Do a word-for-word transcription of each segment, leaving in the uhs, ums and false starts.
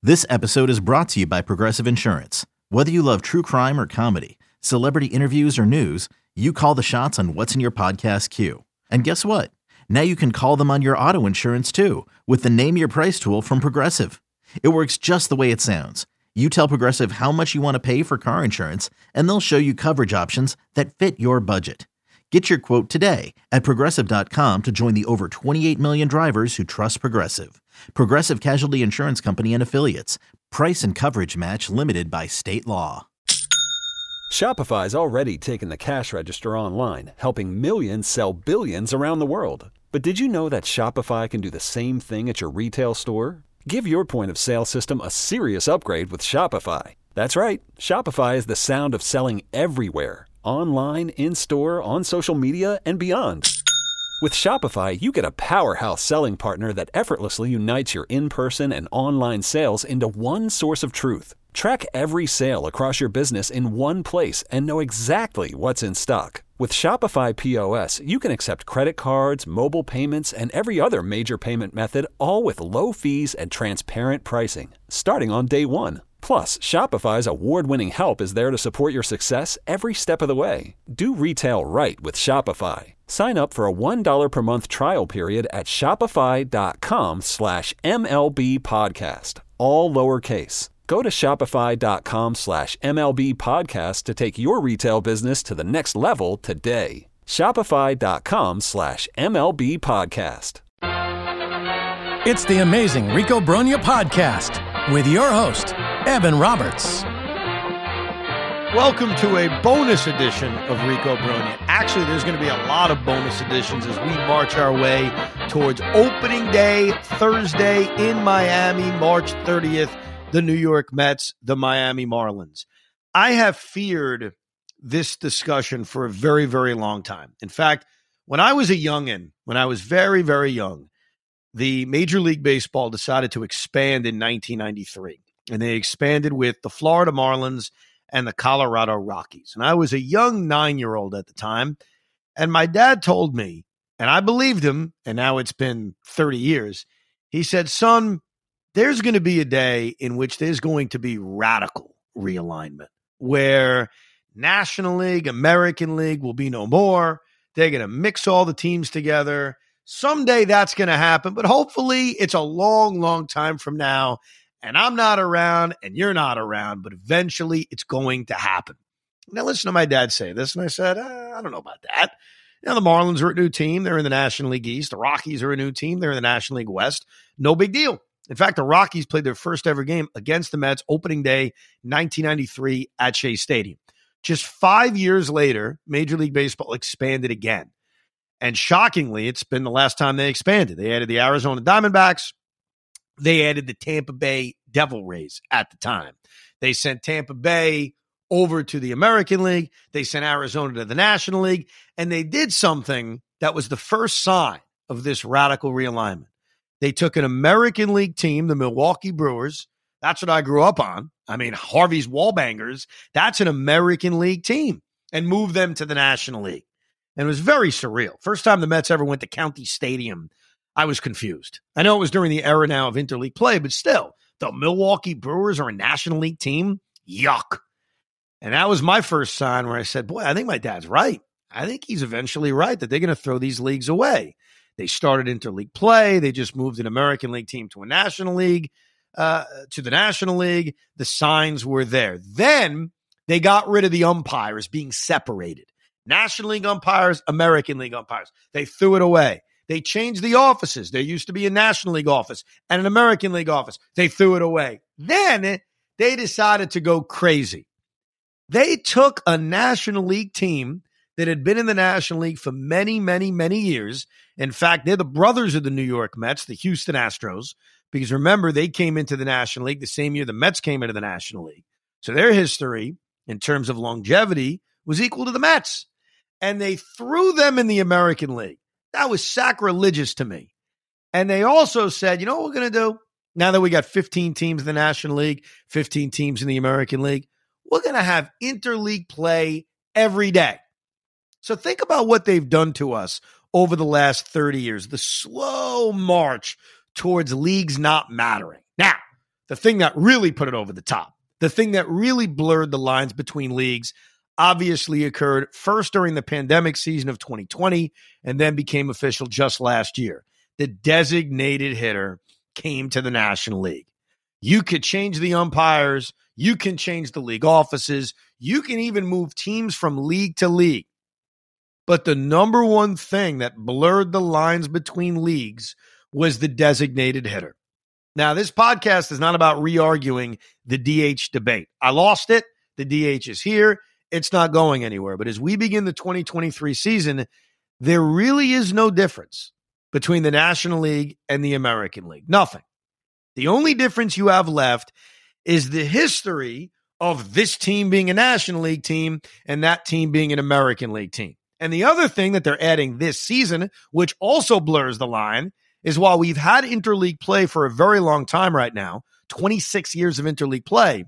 This episode is brought to you by Progressive Insurance. Whether you love true crime or comedy, celebrity interviews or news, you call the shots on what's in your podcast queue. And guess what? Now you can call them on your auto insurance too with the Name Your Price tool from Progressive. It works just the way it sounds. You tell Progressive how much you want to pay for car insurance, and they'll show you coverage options that fit your budget. Get your quote today at progressive dot com to join the over twenty-eight million drivers who trust Progressive. Progressive Casualty Insurance Company and Affiliates. Price and coverage match limited by state law. Shopify's already taken the cash register online, helping millions sell billions around the world. But did you know that Shopify can do the same thing at your retail store? Give your point of sale system a serious upgrade with Shopify. That's right. Shopify is the sound of selling everywhere. Online, in-store, on social media, and beyond. With Shopify, you get a powerhouse selling partner that effortlessly unites your in-person and online sales into one source of truth. Track every sale across your business in one place and know exactly what's in stock. With Shopify P O S, you can accept credit cards, mobile payments, and every other major payment method, all with low fees and transparent pricing, starting on day one. Plus, Shopify's award-winning help is there to support your success every step of the way. Do retail right with Shopify. Sign up for a one dollar per month trial period at shopify.com slash MLB podcast, all lowercase. Go to shopify.com slash MLB podcast to take your retail business to the next level today. Shopify.com slash MLB podcast. It's the Amazing Rico Brogna podcast with your host, Evan Roberts. Welcome to a bonus edition of Rico Brogna. Actually, there's going to be a lot of bonus editions as we march our way towards opening day, Thursday in Miami, March thirtieth, the New York Mets, the Miami Marlins. I have feared this discussion for a very, very long time. In fact, when I was a youngin', when I was very, very young, the Major League Baseball decided to expand in nineteen ninety-three. And they expanded with the Florida Marlins and the Colorado Rockies. And I was a young nine-year-old at the time. And my dad told me, and I believed him, and now it's been thirty years. He said, son, there's going to be a day in which there's going to be radical realignment where National League, American League will be no more. They're going to mix all the teams together. Someday that's going to happen, but hopefully it's a long, long time from now. And I'm not around and you're not around, but eventually it's going to happen. Now, listen to my dad say this. And I said, uh, I don't know about that. Now, the Marlins are a new team. They're in the National League East. The Rockies are a new team. They're in the National League West. No big deal. In fact, the Rockies played their first ever game against the Mets opening day, nineteen ninety-three at Shea Stadium. Just five years later, Major League Baseball expanded again. And shockingly, it's been the last time they expanded. They added the Arizona Diamondbacks. They added the Tampa Bay Devil Rays at the time. They sent Tampa Bay over to the American League. They sent Arizona to the National League. And they did something that was the first sign of this radical realignment. They took an American League team, the Milwaukee Brewers. That's what I grew up on. I mean, Harvey's Wallbangers. That's an American League team. And moved them to the National League. And it was very surreal. First time the Mets ever went to County Stadium, I was confused. I know it was during the era now of interleague play, but still, the Milwaukee Brewers are a National League team? Yuck. And that was my first sign where I said, boy, I think my dad's right. I think he's eventually right that they're going to throw these leagues away. They started interleague play. They just moved an American League team to a National League, uh, to the National League. The signs were there. Then they got rid of the umpires being separated. National League umpires, American League umpires. They threw it away. They changed the offices. There used to be a National League office and an American League office. They threw it away. Then they decided to go crazy. They took a National League team that had been in the National League for many, many, many years. In fact, they're the brothers of the New York Mets, the Houston Astros, because remember, they came into the National League the same year the Mets came into the National League. So their history, in terms of longevity, was equal to the Mets. And they threw them in the American League. That was sacrilegious to me. And they also said, you know what we're going to do? Now that we got fifteen teams in the National League, fifteen teams in the American League, we're going to have interleague play every day. So think about what they've done to us over the last thirty years, the slow march towards leagues not mattering. Now, the thing that really put it over the top, the thing that really blurred the lines between leagues, obviously occurred first during the pandemic season of twenty twenty and then became official just last year. The designated hitter came to the National League. You could change the umpires. You can change the league offices. You can even move teams from league to league. But the number one thing that blurred the lines between leagues was the designated hitter. Now, this podcast is not about re-arguing the D H debate. I lost it. The D H is here. It's not going anywhere. But as we begin the twenty twenty-three season, there really is no difference between the National League and the American League. Nothing. The only difference you have left is the history of this team being a National League team and that team being an American League team. And the other thing that they're adding this season, which also blurs the line, is while we've had interleague play for a very long time right now, twenty-six years of interleague play,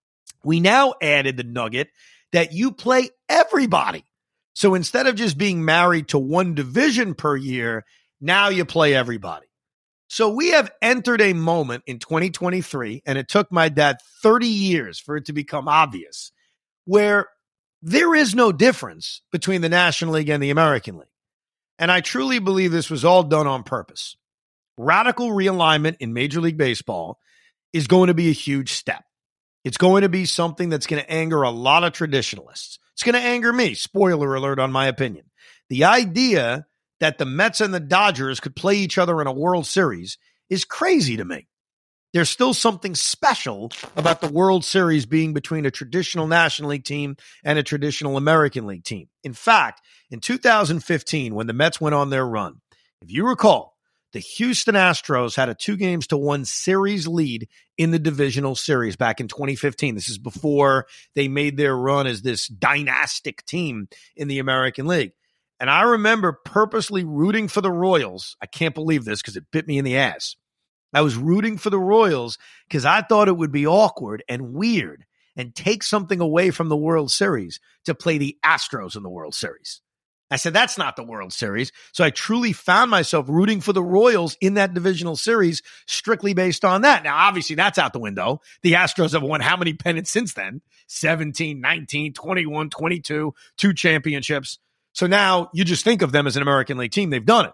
we now added the nugget that you play everybody. So instead of just being married to one division per year, now you play everybody. So we have entered a moment in twenty twenty-three, and it took my dad thirty years for it to become obvious, where there is no difference between the National League and the American League. And I truly believe this was all done on purpose. Radical realignment in Major League Baseball is going to be a huge step. It's going to be something that's going to anger a lot of traditionalists. It's going to anger me. Spoiler alert on my opinion. The idea that the Mets and the Dodgers could play each other in a World Series is crazy to me. There's still something special about the World Series being between a traditional National League team and a traditional American League team. In fact, in two thousand fifteen, when the Mets went on their run, if you recall, the Houston Astros had a two games to one series lead in the divisional series back in twenty fifteen. This is before they made their run as this dynastic team in the American League. And I remember purposely rooting for the Royals. I can't believe this because it bit me in the ass. I was rooting for the Royals because I thought it would be awkward and weird and take something away from the World Series to play the Astros in the World Series. I said, that's not the World Series. So I truly found myself rooting for the Royals in that divisional series strictly based on that. Now, obviously, that's out the window. The Astros have won how many pennants since then? seventeen, nineteen, twenty-one, twenty-two, two championships. So now you just think of them as an American League team. They've done it.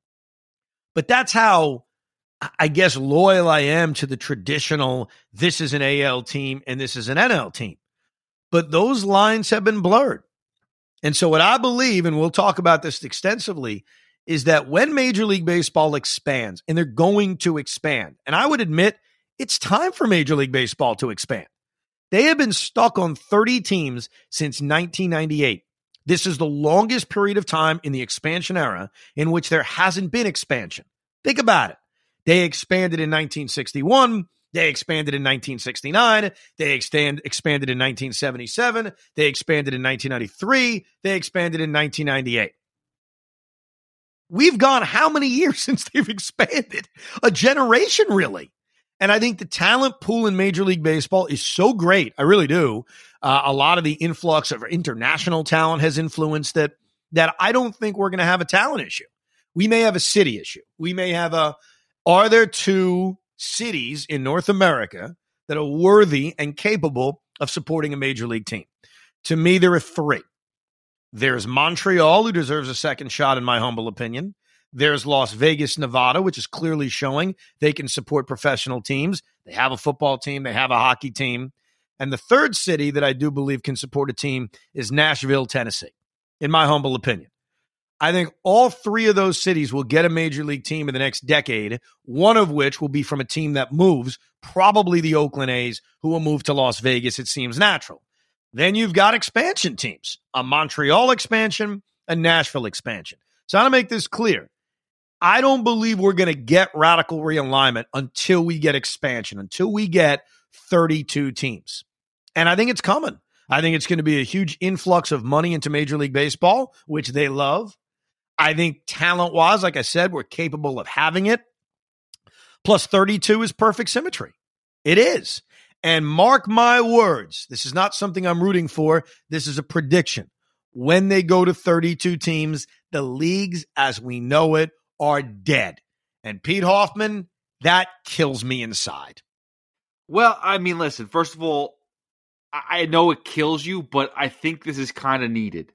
But that's how, I guess, loyal I am to the traditional, this is an A L team and this is an N L team. But those lines have been blurred. And so what I believe, and we'll talk about this extensively, is that when Major League Baseball expands, and they're going to expand, and I would admit it's time for Major League Baseball to expand. They have been stuck on thirty teams since nineteen ninety-eight. This is the longest period of time in the expansion era in which there hasn't been expansion. Think about it. They expanded in nineteen sixty-one. They expanded in nineteen sixty-nine. They expand, expanded in nineteen seventy-seven. They expanded in nineteen ninety-three. They expanded in nineteen ninety-eight. We've gone how many years since they've expanded? A generation, really. And I think the talent pool in Major League Baseball is so great. I really do. Uh, a lot of the influx of international talent has influenced it, that I don't think we're going to have a talent issue. We may have a city issue. We may have a, are there two cities in North America that are worthy and capable of supporting a Major League team? To me, there are three. There's Montreal, who deserves a second shot, in my humble opinion. There's Las Vegas, Nevada, which is clearly showing they can support professional teams. They have a football team. They have a hockey team. And the third city that I do believe can support a team is Nashville, Tennessee, in my humble opinion. I think all three of those cities will get a Major League team in the next decade, one of which will be from a team that moves, probably the Oakland A's, who will move to Las Vegas. It seems natural. Then you've got expansion teams, a Montreal expansion, a Nashville expansion. So I want to make this clear. I don't believe we're going to get radical realignment until we get expansion, until we get thirty-two teams. And I think it's coming. I think it's going to be a huge influx of money into Major League Baseball, which they love. I think talent-wise, like I said, we're capable of having it. Plus thirty-two is perfect symmetry. It is. And mark my words, this is not something I'm rooting for. This is a prediction. When they go to thirty-two teams, the leagues as we know it are dead. And Pete Hoffman, that kills me inside. Well, I mean, listen, first of all, I know it kills you, but I think this is kind of needed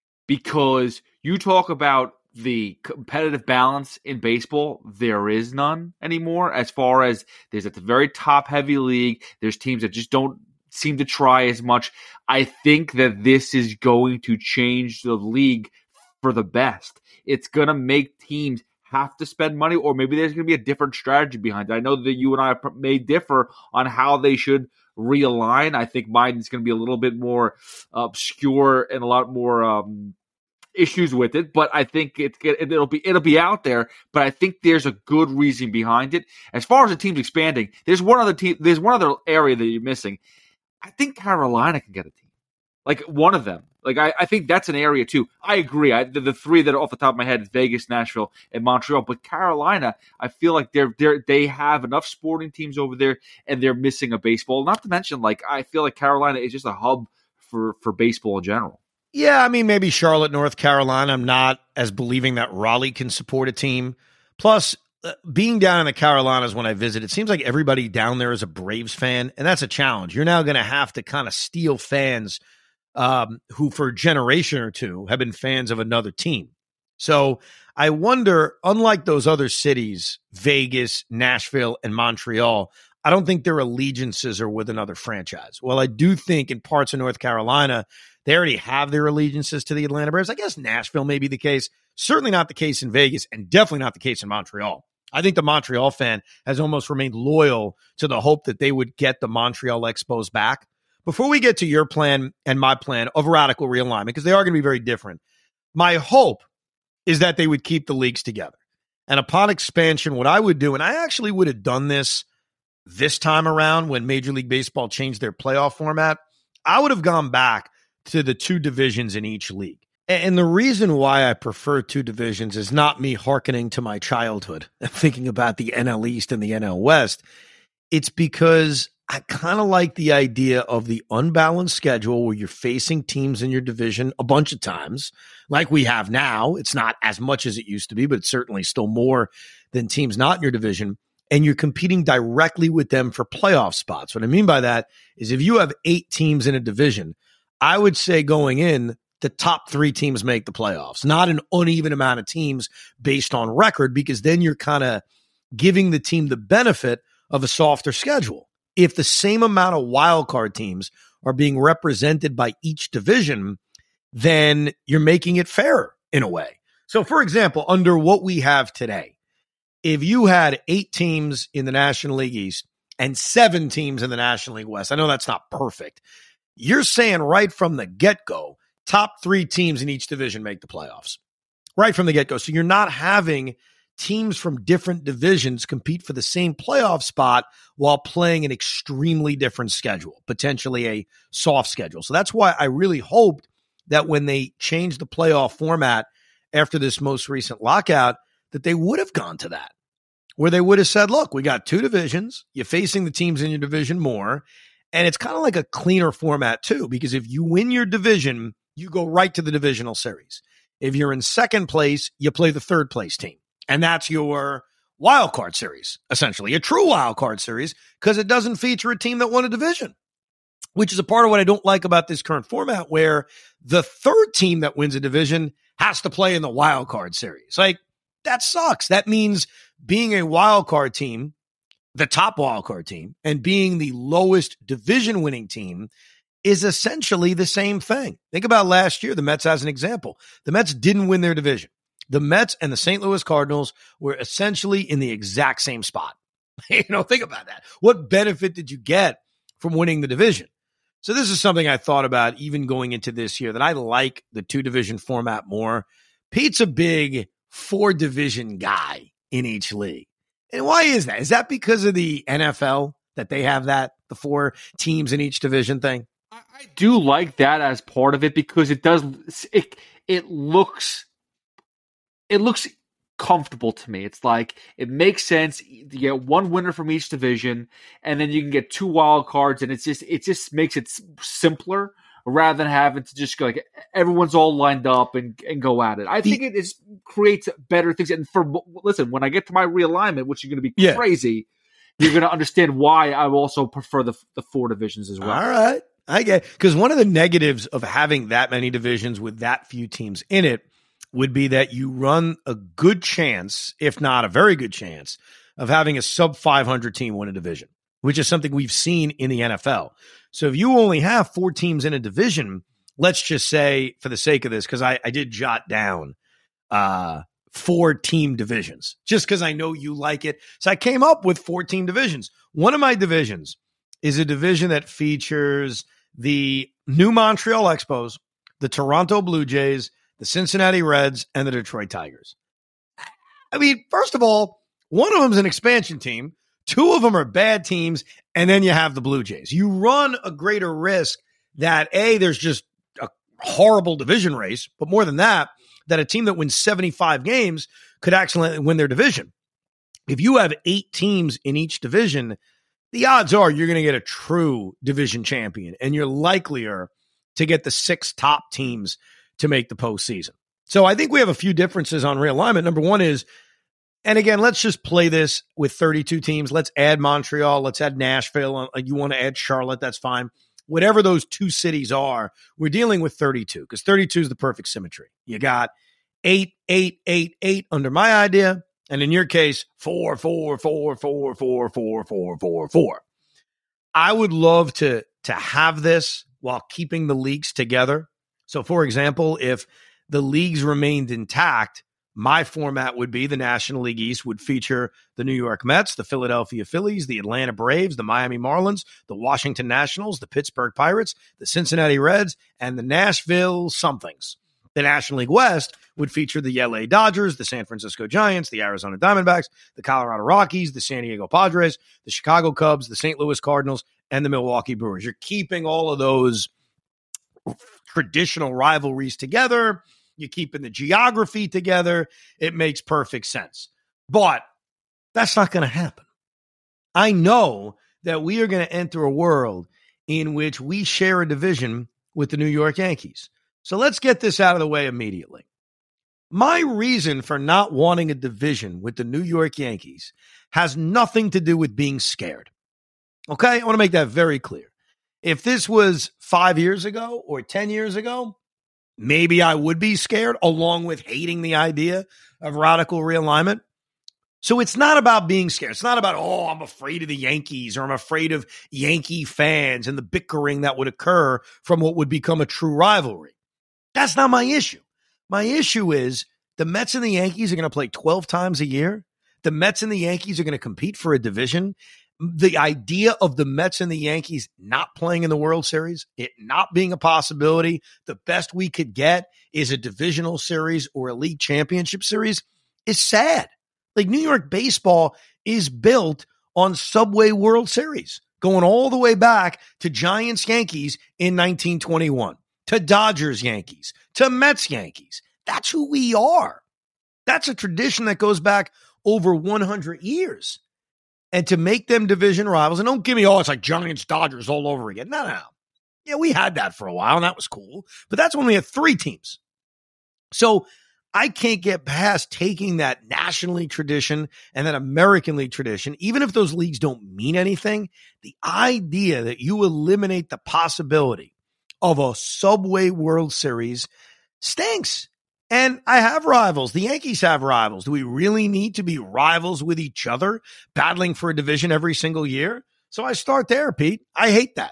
because you talk about the competitive balance in baseball. There is none anymore as far as there's at the very top heavy league. There's teams that just don't seem to try as much. I think that this is going to change the league for the best. It's going to make teams have to spend money, or maybe there's going to be a different strategy behind it. I know that you and I may differ on how they should realign. I think mine is going to be a little bit more obscure and a lot more um, issues with it, but I think it, it, it'll be it'll be out there. But I think there's a good reason behind it. As far as the team's expanding, there's one other team. There's one other area that you're missing. I think Carolina can get a team, like one of them. Like I, I think that's an area too. I agree. I, the, the three that are off the top of my head is Vegas, Nashville, and Montreal. But Carolina, I feel like they're they they have enough sporting teams over there, and they're missing a baseball. Not to mention, like I feel like Carolina is just a hub for for baseball in general. Yeah, I mean maybe Charlotte, North Carolina. I'm not as believing that Raleigh can support a team. Plus, uh, being down in the Carolinas when I visit, it seems like everybody down there is a Braves fan, and that's a challenge. You're now going to have to kind of steal fans Um, who for a generation or two have been fans of another team. So I wonder, unlike those other cities, Vegas, Nashville, and Montreal, I don't think their allegiances are with another franchise. Well, I do think in parts of North Carolina, they already have their allegiances to the Atlanta Braves. I guess Nashville may be the case. Certainly not the case in Vegas, and definitely not the case in Montreal. I think the Montreal fan has almost remained loyal to the hope that they would get the Montreal Expos back. Before we get to your plan and my plan of radical realignment, because they are going to be very different, my hope is that they would keep the leagues together. And upon expansion, what I would do, and I actually would have done this this time around when Major League Baseball changed their playoff format, I would have gone back to the two divisions in each league. And the reason why I prefer two divisions is not me hearkening to my childhood and thinking about the N L East and the N L West. It's because I kind of like the idea of the unbalanced schedule where you're facing teams in your division a bunch of times, like we have now. It's not as much as it used to be, but it's certainly still more than teams not in your division. And you're competing directly with them for playoff spots. What I mean by that is if you have eight teams in a division, I would say going in, the top three teams make the playoffs, not an uneven amount of teams based on record, because then you're kind of giving the team the benefit of a softer schedule. If the same amount of wildcard teams are being represented by each division, then you're making it fairer in a way. So, for example, under what we have today, if you had eight teams in the National League East and seven teams in the National League West, I know that's not perfect. You're saying right from the get-go, top three teams in each division make the playoffs. Right from the get-go. So you're not having teams from different divisions compete for the same playoff spot while playing an extremely different schedule, potentially a soft schedule. So that's why I really hoped that when they changed the playoff format after this most recent lockout, that they would have gone to that, where they would have said, look, we got two divisions, you're facing the teams in your division more, and it's kind of like a cleaner format too, because if you win your division, you go right to the divisional series. If you're in second place, you play the third place team. And that's your wild card series, essentially, a true wild card series, because it doesn't feature a team that won a division, which is a part of what I don't like about this current format, where the third team that wins a division has to play in the wild card series. Like, that sucks. That means being a wild card team, the top wild card team, and being the lowest division winning team is essentially the same thing. Think about last year, the Mets as an example. The Mets didn't win their division. The Mets and the Saint Louis Cardinals were essentially in the exact same spot. You know, think about that. What benefit did you get from winning the division? So this is something I thought about even going into this year, that I like the two-division format more. Pete's a big four-division guy in each league. And why is that? Is that because of the N F L that they have that, the four teams in each division thing? I do like that as part of it, because it does, it, it looks... It looks comfortable to me. It's like, it makes sense. You get one winner from each division, and then you can get two wild cards, and it's just it just makes it simpler rather than having to just go like everyone's all lined up and, and go at it. I think it is creates better things. And for listen, when I get to my realignment, which is going to be yeah. crazy, you're going to understand why I also prefer the the four divisions as well. All right. I get, because one of the negatives of having that many divisions with that few teams in it would be that you run a good chance, if not a very good chance, of having a sub five hundred team win a division, which is something we've seen in the N F L. So if you only have four teams in a division, let's just say, for the sake of this, because I, I did jot down uh, four team divisions, just because I know you like it. So I came up with four team divisions. One of my divisions is a division that features the New Montreal Expos, the Toronto Blue Jays, the Cincinnati Reds, and the Detroit Tigers. I mean, first of all, one of them is an expansion team. Two of them are bad teams. And then you have the Blue Jays. You run a greater risk that, A, there's just a horrible division race, but more than that, that a team that wins seventy-five games could actually win their division. If you have eight teams in each division, the odds are you're going to get a true division champion, and you're likelier to get the six top teams to make the postseason. So I think we have a few differences on realignment. Number one is, and again, let's just play this with thirty-two teams. Let's add Montreal. Let's add Nashville. You want to add Charlotte, that's fine. Whatever those two cities are, we're dealing with thirty-two because thirty-two is the perfect symmetry. You got eight, eight, eight, eight under my idea. And in your case, four, four, four, four, four, four, four, four, four. I would love to, to have this while keeping the leagues together. So, for example, if the leagues remained intact, my format would be the National League East would feature the New York Mets, the Philadelphia Phillies, the Atlanta Braves, the Miami Marlins, the Washington Nationals, the Pittsburgh Pirates, the Cincinnati Reds, and the Nashville somethings. The National League West would feature the L A Dodgers, the San Francisco Giants, the Arizona Diamondbacks, the Colorado Rockies, the San Diego Padres, the Chicago Cubs, the Saint Louis Cardinals, and the Milwaukee Brewers. You're keeping all of those traditional rivalries together. You're keeping the geography together. It makes perfect sense. But that's not going to happen. I know that we are going to enter a world in which we share a division with the New York Yankees. So let's get this out of the way immediately. My reason for not wanting a division with the New York Yankees has nothing to do with being scared. Okay? I want to make that very clear. If this was five years ago or ten years ago, maybe I would be scared, along with hating the idea of radical realignment. So it's not about being scared. It's not about, oh, I'm afraid of the Yankees or I'm afraid of Yankee fans and the bickering that would occur from what would become a true rivalry. That's not my issue. My issue is the Mets and the Yankees are going to play twelve times a year. The Mets and the Yankees are going to compete for a division. The idea of the Mets and the Yankees not playing in the World Series, it not being a possibility, the best we could get is a divisional series or a league championship series, is sad. Like, New York baseball is built on Subway World Series, going all the way back to Giants Yankees in nineteen twenty-one, to Dodgers Yankees, to Mets Yankees. That's who we are. That's a tradition that goes back over one hundred years. And to make them division rivals, and don't give me, oh, it's like Giants, Dodgers all over again. No, no, no. Yeah, we had that for a while, and that was cool. But that's when we had three teams. So I can't get past taking that National League tradition and that American League tradition, even if those leagues don't mean anything. The idea that you eliminate the possibility of a Subway World Series stinks. And I have rivals. The Yankees have rivals. Do we really need to be rivals with each other, battling for a division every single year? So I start there, Pete. I hate that.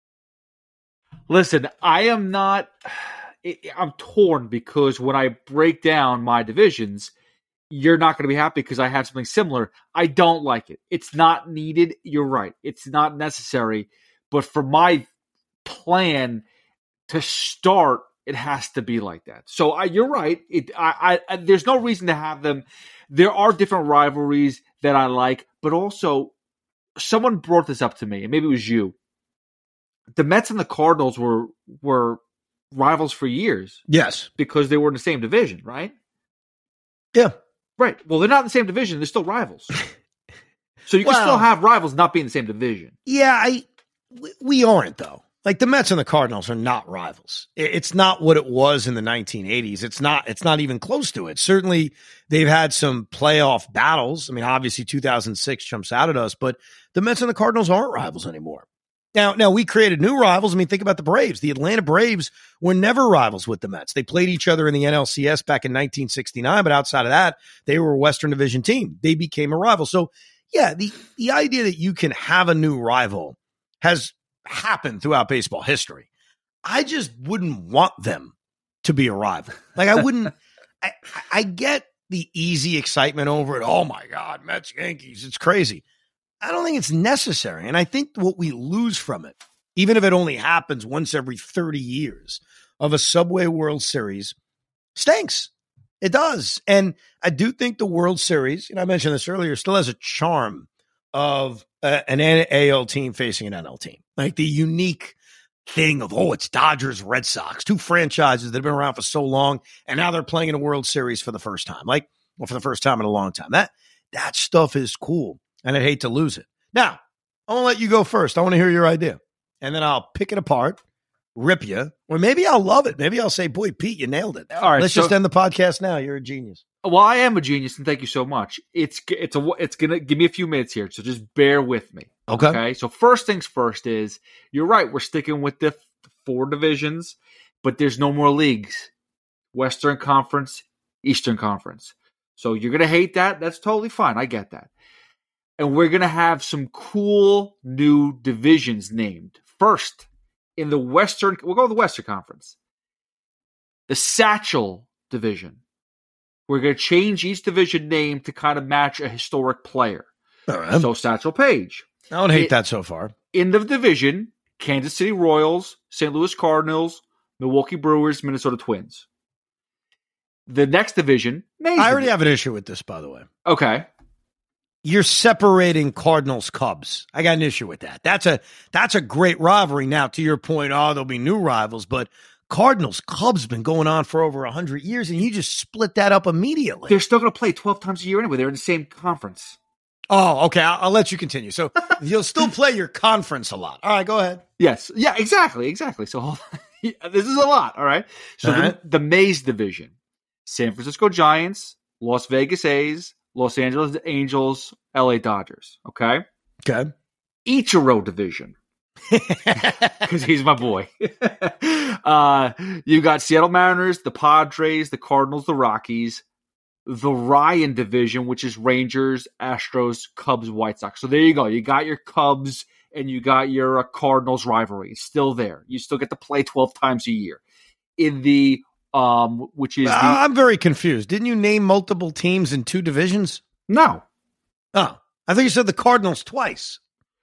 Listen, I am not, I'm torn because when I break down my divisions, you're not going to be happy because I have something similar. I don't like it. It's not needed. You're right. It's not necessary. But for my plan to start, it has to be like that. So I, you're right. It, I, I, there's no reason to have them. There are different rivalries that I like, but also someone brought this up to me, and maybe it was you. The Mets and the Cardinals were were rivals for years. Yes, because they were in the same division, right? Yeah, right. Well, they're not in the same division. They're still rivals. So you can well, still have rivals not be in the same division. Yeah, I we aren't though. Like, the Mets and the Cardinals are not rivals. It's not what it was in the nineteen eighties. It's not, it's not even close to it. Certainly, they've had some playoff battles. I mean, obviously, two thousand six jumps out at us, but the Mets and the Cardinals aren't rivals anymore. Now, now we created new rivals. I mean, think about the Braves. The Atlanta Braves were never rivals with the Mets. They played each other in the N L C S back in nineteen sixty-nine, but outside of that, they were a Western Division team. They became a rival. So, yeah, the, the idea that you can have a new rival has happened throughout baseball history. I just wouldn't want them to be a rival. Like, I wouldn't – I, I get the easy excitement over it. Oh, my God, Mets, Yankees, it's crazy. I don't think it's necessary. And I think what we lose from it, even if it only happens once every thirty years of a Subway World Series, stinks. It does. And I do think the World Series, and I mentioned this earlier, still has a charm of uh, an A L team facing an N L team. Like the unique thing of, oh, it's Dodgers, Red Sox, two franchises that have been around for so long, and now they're playing in a World Series for the first time. Like, well, for the first time in a long time. That that stuff is cool. And I'd hate to lose it. Now, I want to let you go first. I want to hear your idea. And then I'll pick it apart, rip you, or maybe I'll love it. Maybe I'll say, boy, Pete, you nailed it. All right, Let's so, just end the podcast now. You're a genius. Well, I am a genius, and thank you so much. It's it's a it's gonna give me a few minutes here, so just bear with me. Okay. Okay. So first things first is you're right. We're sticking with the four divisions, but there's no more leagues. Western Conference, Eastern Conference. So you're gonna hate that. That's totally fine. I get that. And we're going to have some cool new divisions named. First, in the Western, we'll go with the Western Conference. The Satchel Division. We're going to change each division name to kind of match a historic player. All right. So Satchel Paige. I don't hate it, that so far. In the division, Kansas City Royals, Saint Louis Cardinals, Milwaukee Brewers, Minnesota Twins. The next division. I already have an issue with this, by the way. Okay. You're separating Cardinals Cubs. I got an issue with that. That's a that's a great rivalry. Now, to your point, oh, there'll be new rivals, but Cardinals Cubs been going on for over a hundred years, and you just split that up immediately. They're still going to play twelve times a year anyway. They're in the same conference. Oh, okay. I'll, I'll let you continue. So you'll still play your conference a lot. All right, go ahead. Yes. Yeah. Exactly. Exactly. So this is a lot. All right. So all the, right. the Mays division: San Francisco Giants, Las Vegas A's, Los Angeles Angels, L A Dodgers. Okay. Okay. Ichiro division. Because he's my boy. uh, you got Seattle Mariners, the Padres, the Cardinals, the Rockies, the Ryan division, which is Rangers, Astros, Cubs, White Sox. So there you go. You got your Cubs and you got your uh, Cardinals rivalry. It's still there. You still get to play twelve times a year. In the Um, which is the, I'm very confused. Didn't you name multiple teams in two divisions? No. Oh, I think you said the Cardinals twice.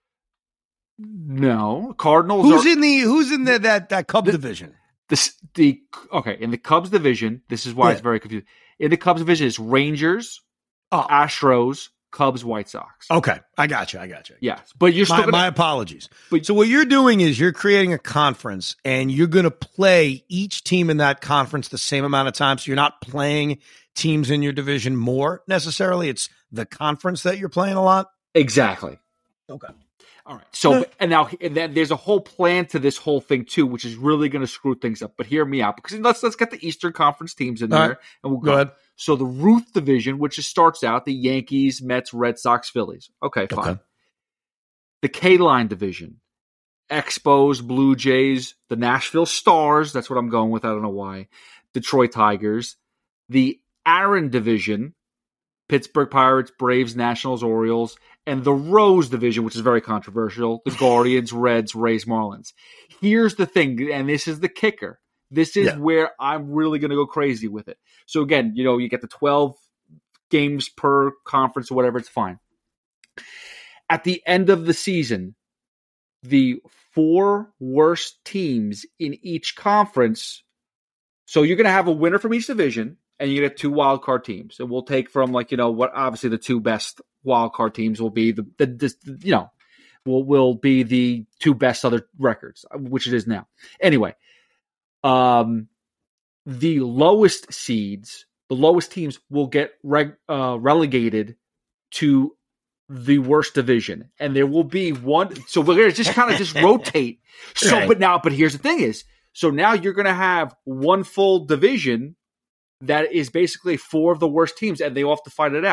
No. Cardinals Who's are, in the Who's in the, that that Cub the, division? This the okay in the Cubs division. This is why yeah. it's very confusing. In the Cubs division, it's Rangers, oh. Astros, Cubs, White Sox. Okay, I got you. I got you. Yes, but you're still my, gonna, my apologies. But, so what you're doing is you're creating a conference, and you're going to play each team in that conference the same amount of times. So you're not playing teams in your division more necessarily. It's the conference that you're playing a lot. Exactly. Okay. All right. So, and now and then there's a whole plan to this whole thing too, which is really going to screw things up. But hear me out, because let's let's get the Eastern Conference teams in All there, right. and we'll go go. ahead. So the Ruth division, which just starts out the Yankees, Mets, Red Sox, Phillies. Okay, fine. Okay. The K-Line division, Expos, Blue Jays, the Nashville Stars. That's what I'm going with. I don't know why. Detroit Tigers. The Aaron division, Pittsburgh Pirates, Braves, Nationals, Orioles, and the Rose division, which is very controversial, the Guardians, Reds, Rays, Marlins. Here's the thing, and this is the kicker. This is yeah. where I'm really going to go crazy with it. So again, you know, you get the twelve games per conference or whatever, it's fine. At the end of the season, the four worst teams in each conference, so you're going to have a winner from each division, and you get two wild card teams. And we'll take from, like, you know, what obviously the two best wild card teams will be the, the, the you know, will will be the two best other records, which it is now. Anyway, um, the lowest seeds, the lowest teams will get reg, uh, relegated to the worst division, and there will be one. So we're going to just kind of just rotate. So, right. but now, but here's the thing is, so now you're going to have one full division that is basically four of the worst teams, and they all have to fight it out.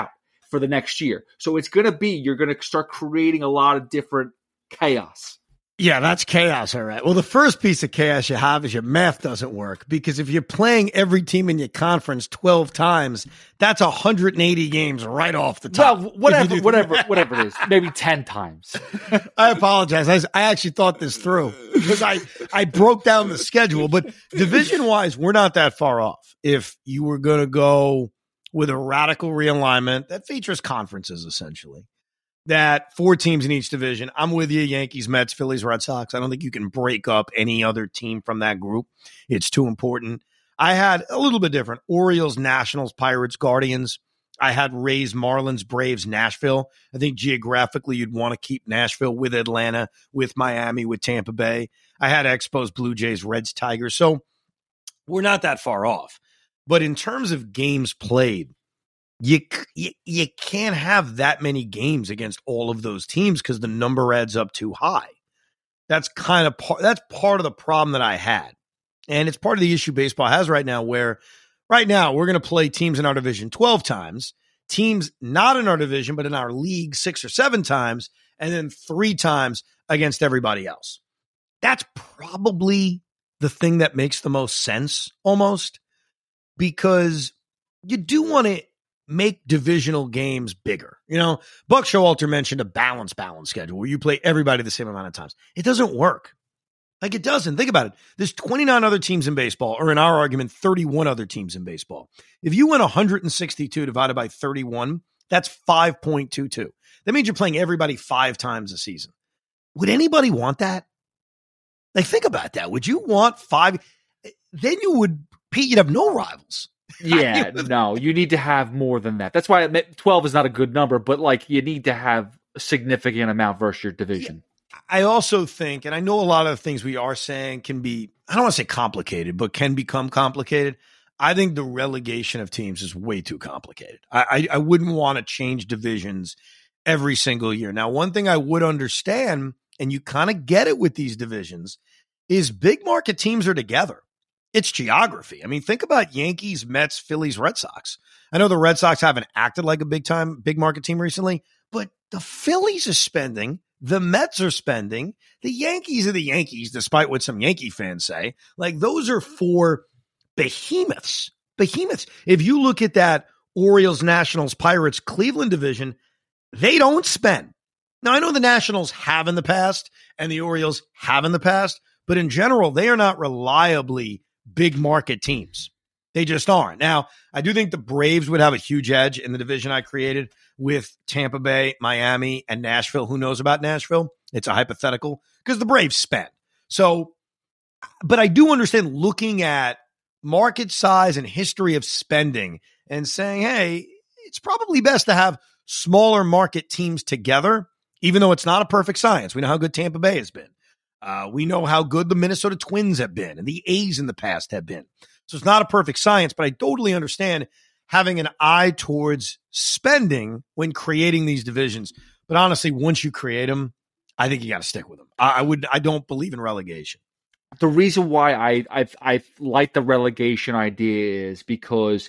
for the next year. So it's going to be, you're going to start creating a lot of different chaos. Yeah, that's chaos, all right. Well, the first piece of chaos you have is your math doesn't work, because if you're playing every team in your conference twelve times, that's one hundred eighty games right off the top. Well, whatever, whatever, whatever it is, maybe ten times. I apologize. I, I actually thought this through because I, I broke down the schedule, but division-wise, we're not that far off. If you were going to go with a radical realignment that features conferences, essentially, that four teams in each division. I'm with you, Yankees, Mets, Phillies, Red Sox. I don't think you can break up any other team from that group. It's too important. I had a little bit different. Orioles, Nationals, Pirates, Guardians. I had Rays, Marlins, Braves, Nashville. I think geographically you'd want to keep Nashville with Atlanta, with Miami, with Tampa Bay. I had Expos, Blue Jays, Reds, Tigers. So we're not that far off. But in terms of games played, You, you you can't have that many games against all of those teams because the number adds up too high. That's kind of part, that's part of the problem that I had. And it's part of the issue baseball has right now, where right now we're going to play teams in our division twelve times, teams not in our division, but in our league six or seven times, and then three times against everybody else. That's probably the thing that makes the most sense almost, because you do want to make divisional games bigger. You know, Buck Showalter mentioned a balance balance schedule where you play everybody the same amount of times. It doesn't work. Like, it doesn't. Think about it. There's twenty-nine other teams in baseball, or in our argument, thirty-one other teams in baseball. If you win one hundred sixty-two divided by thirty-one, that's five point two two. That means you're playing everybody five times a season. Would anybody want that? Like, think about that. Would you want five? Then you would, Pete, you'd have no rivals. Yeah, no, you need to have more than that. That's why twelve is not a good number, but like you need to have a significant amount versus your division. Yeah, I also think, and I know a lot of the things we are saying can be, I don't want to say complicated, but can become complicated. I think the relegation of teams is way too complicated. I, I, I wouldn't want to change divisions every single year. Now, one thing I would understand, and you kind of get it with these divisions, is big market teams are together. It's geography. I mean, think about Yankees, Mets, Phillies, Red Sox. I know the Red Sox haven't acted like a big time, big market team recently, but the Phillies are spending, the Mets are spending, the Yankees are the Yankees, despite what some Yankee fans say. Like, those are four behemoths. Behemoths. If you look at that Orioles, Nationals, Pirates, Cleveland division, they don't spend. Now, I know the Nationals have in the past and the Orioles have in the past, but in general, they are not reliably big market teams. They just aren't. Now, I do think the Braves would have a huge edge in the division I created with Tampa Bay, Miami, and Nashville. Who knows about Nashville? It's a hypothetical because the Braves spend. So, but I do understand looking at market size and history of spending and saying, hey, it's probably best to have smaller market teams together, even though it's not a perfect science. We know how good Tampa Bay has been. Uh, we know how good the Minnesota Twins have been and the A's in the past have been. So it's not a perfect science, but I totally understand having an eye towards spending when creating these divisions. But honestly, once you create them, I think you got to stick with them. I, I would. I don't believe in relegation. The reason why I I I like the relegation idea is because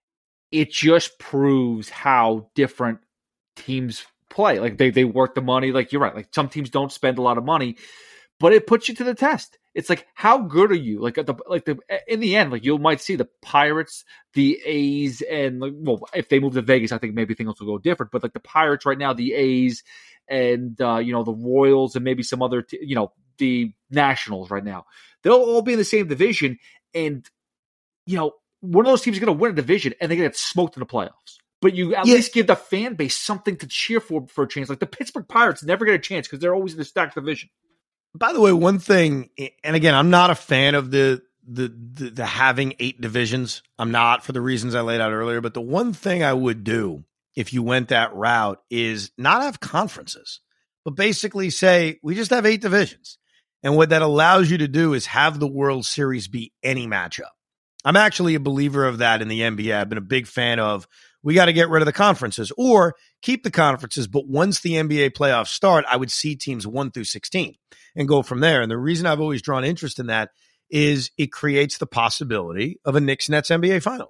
it just proves how different teams play. Like they they work the money. Like you're right. Like some teams don't spend a lot of money. But it puts you to the test. It's like, how good are you? Like, at the like the in the end, like you might see the Pirates, the A's, and like, well, if they move to Vegas, I think maybe things will go different. But like the Pirates right now, the A's, and uh, you know the Royals, and maybe some other, t- you know, the Nationals right now, they'll all be in the same division, and you know one of those teams is going to win a division, and they're going to get smoked in the playoffs. But you at yeah. least give the fan base something to cheer for for a chance. Like the Pittsburgh Pirates never get a chance because they're always in the stacked division. By the way, one thing, and again, I'm not a fan of the, the the the having eight divisions. I'm not, for the reasons I laid out earlier. But the one thing I would do if you went that route is not have conferences, but basically say we just have eight divisions. And what that allows you to do is have the World Series be any matchup. I'm actually a believer of that in the N B A. I've been a big fan of, we got to get rid of the conferences or keep the conferences. But once the N B A playoffs start, I would see teams one through sixteen and go from there. And the reason I've always drawn interest in that is it creates the possibility of a Knicks Nets N B A Finals.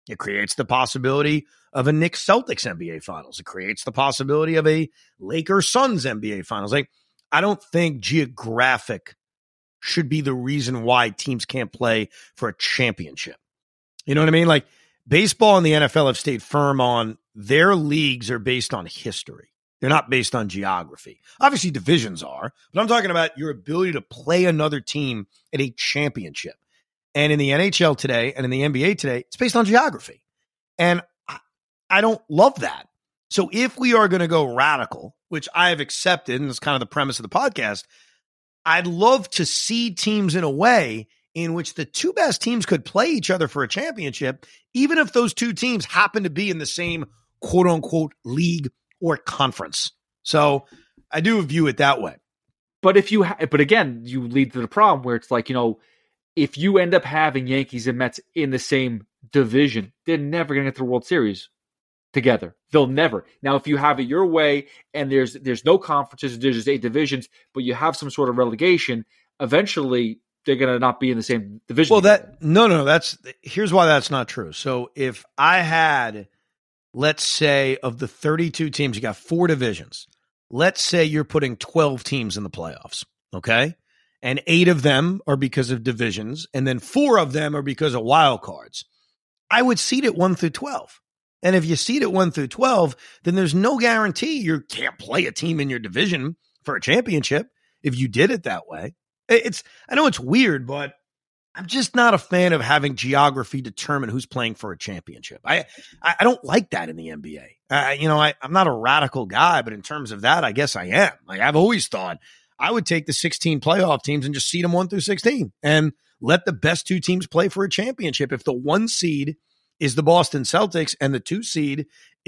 It creates the possibility of a Knicks Celtics N B A Finals. It creates the possibility of a Lakers Suns N B A Finals. Like, I don't think geographic should be the reason why teams can't play for a championship. You know what I mean? Like, baseball and the N F L have stayed firm on their leagues are based on history. They're not based on geography. Obviously, divisions are, but I'm talking about your ability to play another team at a championship. And in the N H L today and in the N B A today, it's based on geography. And I, I don't love that. So if we are going to go radical, which I have accepted, and it's kind of the premise of the podcast, I'd love to see teams in a way in which the two best teams could play each other for a championship, even if those two teams happen to be in the same quote unquote league or conference. So I do view it that way. But if you, ha- but again, you lead to the problem where it's like, you know, if you end up having Yankees and Mets in the same division, they're never going to get to the World Series together. They'll never. Now, if you have it your way and there's there's no conferences, there's just eight divisions, but you have some sort of relegation, eventually they're going to not be in the same division. Well, together. that no, no, that's here's why that's not true. So if I had, let's say, of the thirty-two teams, you got four divisions. Let's say you're putting twelve teams in the playoffs, okay? And eight of them are because of divisions, and then four of them are because of wild cards. I would seed it one through twelve. And if you seed it one through twelve, then there's no guarantee you can't play a team in your division for a championship if you did it that way. It's I know it's weird, but I'm just not a fan of having geography determine who's playing for a championship. I I, I don't like that in the N B A. Uh, you know, I, I'm not a radical guy, but in terms of that, I guess I am. Like, I've always thought I would take the sixteen playoff teams and just seed them one through sixteen and let the best two teams play for a championship. If the one seed is the Boston Celtics and the two seed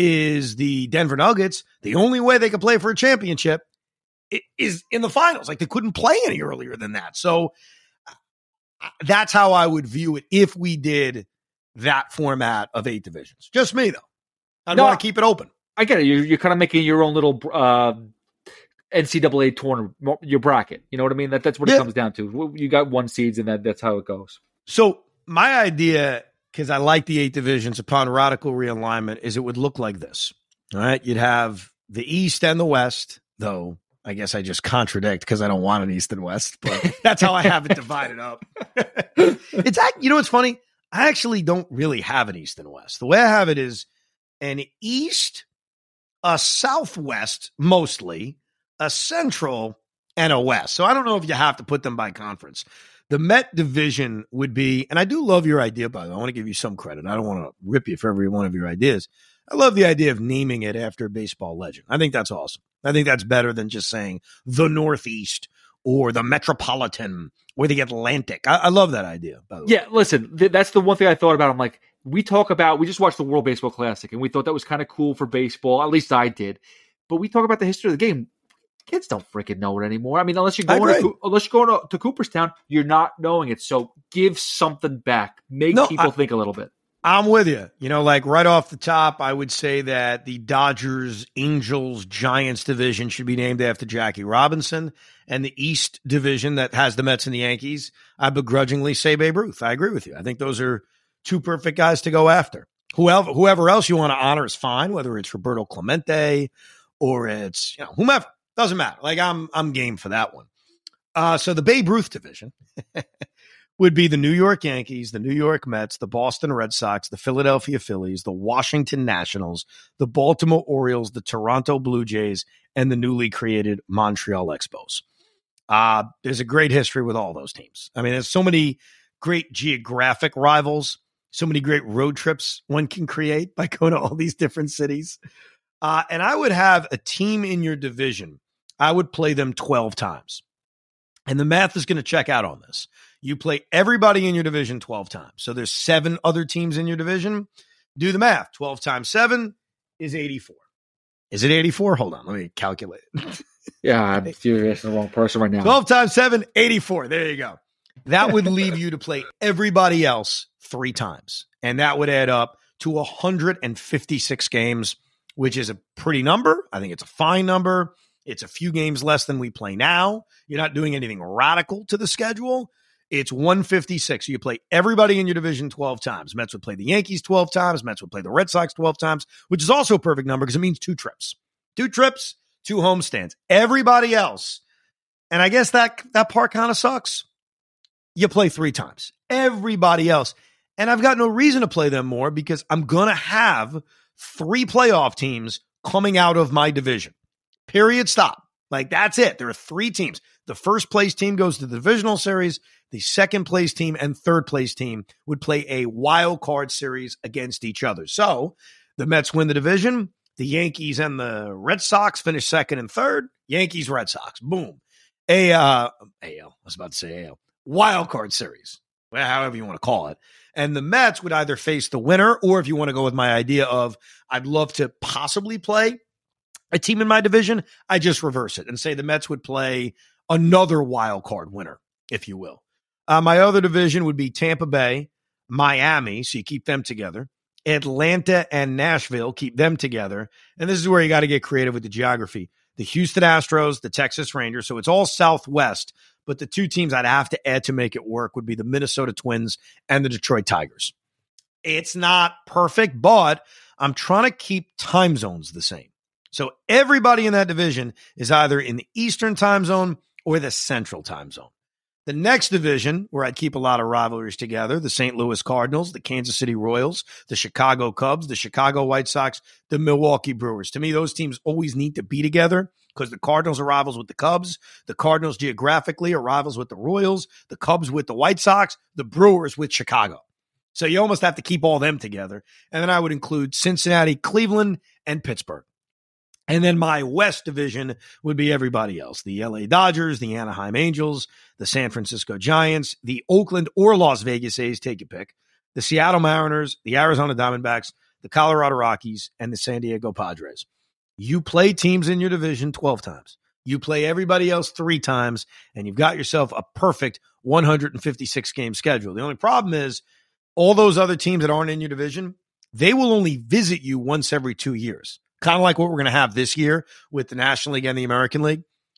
is the Denver Nuggets, the only way they could play for a championship is in the finals. Like, they couldn't play any earlier than that. So that's how I would view it if we did that format of eight divisions. Just me, though. I'd no, want to keep it open. I get it. You're, you're kind of making your own little uh, N C double A tournament, your bracket. You know what I mean? That That's what yeah. it comes down to. You got one seeds, and that, that's how it goes. So my idea, because I like the eight divisions upon radical realignment, is it would look like this. All right? You'd have the East and the West, though I guess I just contradict because I don't want an East and West, but that's how I have it divided up. It's You know what's funny? I actually don't really have an East and West. The way I have it is an East, a Southwest mostly, a Central, and a West. So I don't know if you have to put them by conference. The Met division would be, and I do love your idea, by the way. I want to give you some credit. I don't want to rip you for every one of your ideas. I love the idea of naming it after a baseball legend. I think that's awesome. I think that's better than just saying the Northeast or the Metropolitan or the Atlantic. I, I love that idea, by the way. Yeah, listen, th- that's the one thing I thought about. I'm like, we talk about, we just watched the World Baseball Classic, and we thought that was kind of cool for baseball. At least I did. But we talk about the history of the game. Kids don't freaking know it anymore. I mean, unless you're going to, unless you're going to, to Cooperstown, you're not knowing it. So give something back. Make no, people I, think a little bit. I'm with you. You know, like right off the top, I would say that the Dodgers, Angels, Giants division should be named after Jackie Robinson, and the East division that has the Mets and the Yankees, I begrudgingly say Babe Ruth. I agree with you. I think those are two perfect guys to go after. Whoever, whoever else you want to honor is fine, whether it's Roberto Clemente or it's, you know, whomever. Doesn't matter. Like, I'm I'm game for that one. Uh, so the Babe Ruth division would be the New York Yankees, the New York Mets, the Boston Red Sox, the Philadelphia Phillies, the Washington Nationals, the Baltimore Orioles, the Toronto Blue Jays, and the newly created Montreal Expos. Uh, there's a great history with all those teams. I mean, there's so many great geographic rivals, so many great road trips one can create by going to all these different cities. Uh, and I would have a team in your division. I would play them twelve times. And the math is going to check out on this. You play everybody in your division twelve times. So there's seven other teams in your division. Do the math. twelve times seven is eighty-four. Is it eighty-four? Hold on. Let me calculate it. Yeah, I'm furious. The wrong person right now. twelve times seven, eighty-four. There you go. That would leave you to play everybody else three times. And that would add up to one hundred fifty-six games, which is a pretty number. I think it's a fine number. It's a few games less than we play now. You're not doing anything radical to the schedule. It's one fifty-six. So you play everybody in your division twelve times. Mets would play the Yankees twelve times. Mets would play the Red Sox twelve times, which is also a perfect number because it means two trips. Two trips, two homestands. Everybody else, and I guess that, that part kind of sucks. You play three times. Everybody else. And I've got no reason to play them more because I'm going to have three playoff teams coming out of my division. Period. Stop. Like, that's it. There are three teams. The first place team goes to the divisional series. The second place team and third place team would play a wild card series against each other. So the Mets win the division. The Yankees and the Red Sox finish second and third. Yankees, Red Sox. Boom. A, uh, A L. I was about to say A L. Wild card series. Well, however you want to call it. And the Mets would either face the winner, or if you want to go with my idea of I'd love to possibly play a team in my division, I just reverse it and say the Mets would play another wild card winner, if you will. Uh, my other division would be Tampa Bay, Miami, so you keep them together. Atlanta and Nashville, keep them together. And this is where you got to get creative with the geography. The Houston Astros, the Texas Rangers, so it's all Southwest, but the two teams I'd have to add to make it work would be the Minnesota Twins and the Detroit Tigers. It's not perfect, but I'm trying to keep time zones the same. So everybody in that division is either in the Eastern time zone or the Central time zone. The next division, where I'd keep a lot of rivalries together, the Saint Louis Cardinals, the Kansas City Royals, the Chicago Cubs, the Chicago White Sox, the Milwaukee Brewers. To me, those teams always need to be together because the Cardinals are rivals with the Cubs. The Cardinals geographically are rivals with the Royals, the Cubs with the White Sox, the Brewers with Chicago. So you almost have to keep all them together. And then I would include Cincinnati, Cleveland, and Pittsburgh. And then my West division would be everybody else. The L A Dodgers, the Anaheim Angels, the San Francisco Giants, the Oakland or Las Vegas A's, take your pick, the Seattle Mariners, the Arizona Diamondbacks, the Colorado Rockies, and the San Diego Padres. You play teams in your division twelve times. You play everybody else three times, and you've got yourself a perfect one hundred fifty-six game schedule. The only problem is all those other teams that aren't in your division, they will only visit you once every two years. Kind of like what we're going to have this year with the National League and the American League.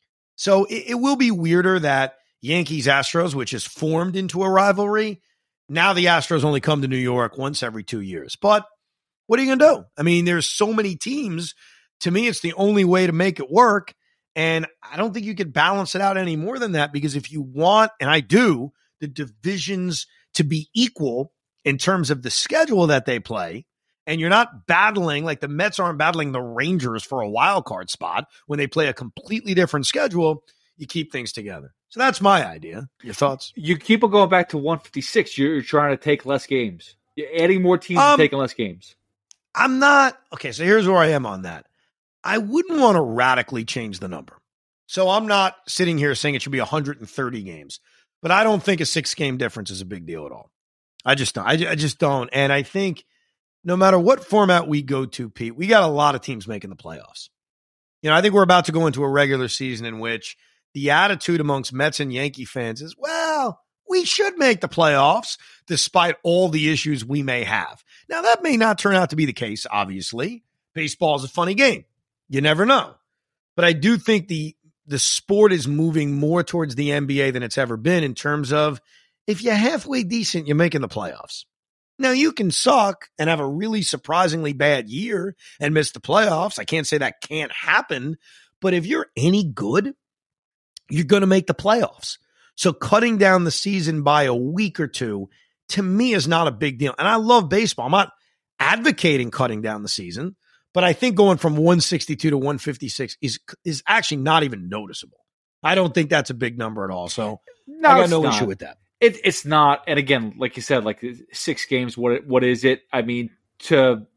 So it, it will be weirder that Yankees-Astros, which is formed into a rivalry, now the Astros only come to New York once every two years. But what are you going to do? I mean, there's so many teams. To me, it's the only way to make it work. And I don't think you could balance it out any more than that, because if you want, and I do, the divisions to be equal in terms of the schedule that they play, and you're not battling, like the Mets aren't battling the Rangers for a wild card spot when they play a completely different schedule, you keep things together. So that's my idea. Your thoughts? You keep on going back to one fifty-six. You're, you're trying to take less games. You're adding more teams um, and taking less games. I'm not. Okay, so here's where I am on that. I wouldn't want to radically change the number. So I'm not sitting here saying it should be one hundred thirty games, but I don't think a six-game difference is a big deal at all. I just don't. I, I just don't. And I think no matter what format we go to, Pete, we got a lot of teams making the playoffs. You know, I think we're about to go into a regular season in which the attitude amongst Mets and Yankee fans is, well, we should make the playoffs despite all the issues we may have. Now, that may not turn out to be the case, obviously. Baseball is a funny game. You never know. But I do think the the sport is moving more towards the N B A than it's ever been in terms of if you're halfway decent, you're making the playoffs. Now, you can suck and have a really surprisingly bad year and miss the playoffs. I can't say that can't happen, but if you're any good, you're going to make the playoffs. So cutting down the season by a week or two, to me, is not a big deal. And I love baseball. I'm not advocating cutting down the season, but I think going from one sixty-two to one fifty-six is is actually not even noticeable. I don't think that's a big number at all. So no, I got no not. issue with that. It, it's not. And again, like you said, like six games, what what is it? I mean, to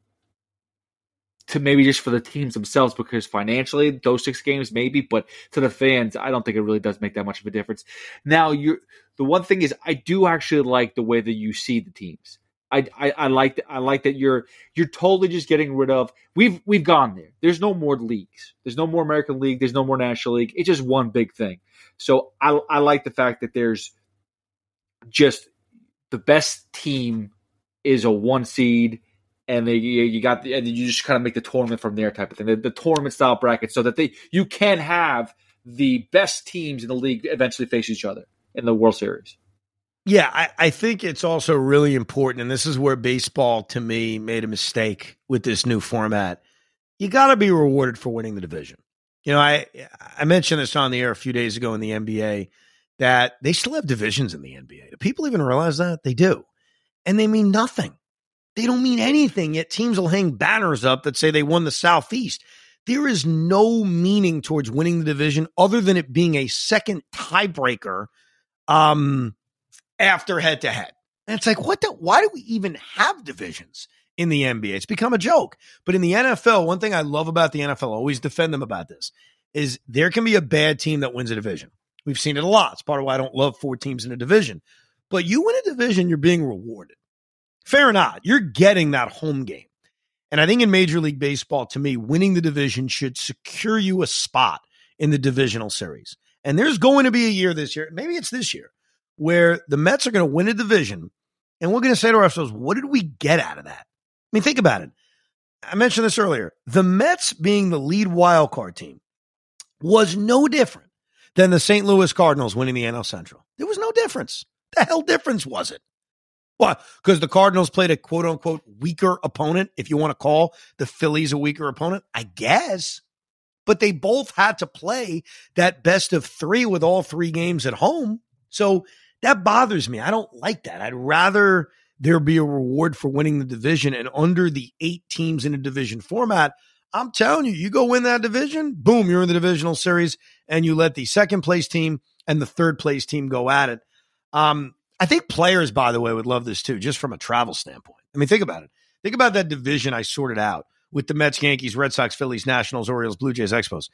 to maybe just for the teams themselves, because financially, those six games maybe, but to the fans, I don't think it really does make that much of a difference. Now, you're the one thing is, I do actually like the way that you see the teams. I, I, I like I like that you're you're totally just getting rid of. We've we've gone there. There's no more leagues. There's no more American League. There's no more National League. It's just one big thing. So I I like the fact that there's just the best team is a one seed, and they you got the, and you just kind of make the tournament from there type of thing. The, the tournament style bracket, so that they you can have the best teams in the league eventually face each other in the World Series. Yeah, I, I think it's also really important, and this is where baseball, to me, made a mistake with this new format. You got to be rewarded for winning the division. You know, I I mentioned this on the air a few days ago in the N B A that they still have divisions in the N B A. Do people even realize that? They do. And they mean nothing. They don't mean anything, yet teams will hang banners up that say they won the Southeast. There is no meaning towards winning the division other than it being a second tiebreaker um, after head-to-head. And it's like, what the, why do we even have divisions in the N B A? It's become a joke. But in the N F L, one thing I love about the N F L, I always defend them about this, is there can be a bad team that wins a division. We've seen it a lot. It's part of why I don't love four teams in a division. But you win a division, you're being rewarded. Fair or not, you're getting that home game. And I think in Major League Baseball, to me, winning the division should secure you a spot in the divisional series. And there's going to be a year this year, maybe it's this year, where the Mets are going to win a division, and we're going to say to ourselves, what did we get out of that? I mean, think about it. I mentioned this earlier. The Mets being the lead wild card team was no different than the Saint Louis Cardinals winning the N L Central. There was no difference. The hell difference was it? Why? Because the Cardinals played a quote-unquote weaker opponent, if you want to call the Phillies a weaker opponent, I guess. But they both had to play that best of three with all three games at home. So that bothers me. I don't like that. I'd rather there be a reward for winning the division. And under the eight teams in a division format, I'm telling you, you go win that division, boom, you're in the divisional series, and you let the second place team and the third place team go at it. Um, I think players, by the way, would love this too, just from a travel standpoint. I mean, think about it. Think about that division I sorted out with the Mets, Yankees, Red Sox, Phillies, Nationals, Orioles, Blue Jays, Expos.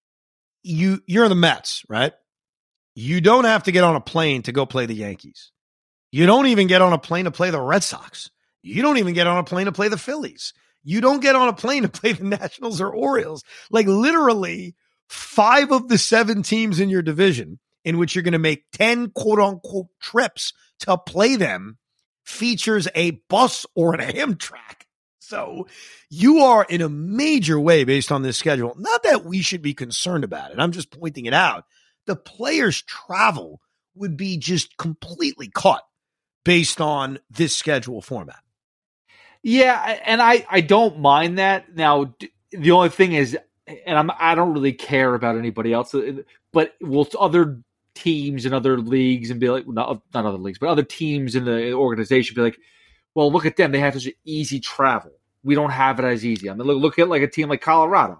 You, you're the Mets, right? You don't have to get on a plane to go play the Yankees. You don't even get on a plane to play the Red Sox. You don't even get on a plane to play the Phillies. You don't get on a plane to play the Nationals or Orioles. Like literally five of the seven teams in your division in which you're going to make ten quote-unquote trips to play them features a bus or an Amtrak. So you are in a major way based on this schedule. Not that we should be concerned about it. I'm just pointing it out. The players' travel would be just completely cut based on this schedule format. Yeah, and I, I don't mind that. Now, the only thing is, and I'm, I don't really care about anybody else, but will other teams and other leagues and be like, not, not other leagues, but other teams in the organization be like, well, look at them. They have such easy travel. We don't have it as easy. I mean, look, look at like a team like Colorado.